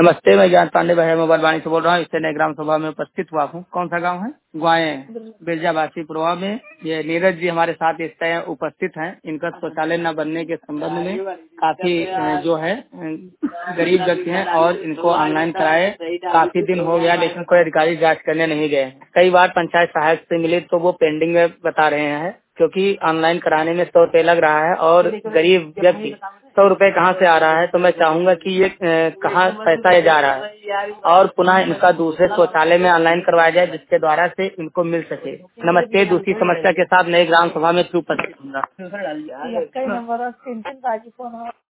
नमस्ते, मैं ज्ञान पांडे भाई मोबाइल वाणी से बोल रहा हूँ। इससे नए ग्राम सभा में उपस्थित हुआ हूँ। कौन सा गांव है? ग्वाए, बिरजावासी पुरवा में। ये नीरज जी हमारे साथ इस टाइम उपस्थित हैं। इनका शौचालय न बनने के संबंध में काफी जो है गरीब व्यक्ति हैं और इनको ऑनलाइन कराए काफी दिन हो गया, लेकिन कोई अधिकारी जांच करने नहीं गए। कई बार पंचायत सहायक से मिले तो वो पेंडिंग में बता रहे हैं, क्योंकि ऑनलाइन कराने में 100 रुपये लग रहा है और गरीब व्यक्ति 100 रुपये कहाँ से आ रहा है। तो मैं चाहूंगा कि ये कहाँ पैसा ये जा रहा है और पुनः इनका दूसरे शौचालय में ऑनलाइन करवाया जाए, जिसके द्वारा से इनको मिल सके। नमस्ते, दूसरी समस्या के साथ नए ग्राम सभा में फिर उपस्थित होगा।